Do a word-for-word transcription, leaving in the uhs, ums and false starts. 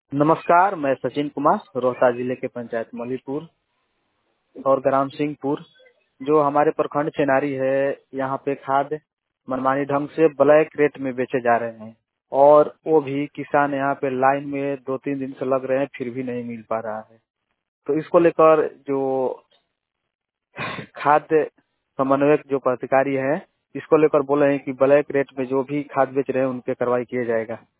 नमस्कार, मैं सचिन कुमार, रोहतास जिले के पंचायत मलीपुर और ग्राम सिंहपुर, जो हमारे प्रखंड चेनारी है, यहाँ पे खाद मनमानी ढंग से ब्लैक रेट में बेचे जा रहे हैं और वो भी किसान यहाँ पे लाइन में दो तीन दिन से लग रहे हैं, फिर भी नहीं मिल पा रहा है। तो इसको लेकर जो खाद्य समन्वयक जो पदाधिकारी है, इसको लेकर बोले हैं कि ब्लैक रेट में जो भी खाद बेच रहे हैं उनपे कार्रवाई किया जाएगा।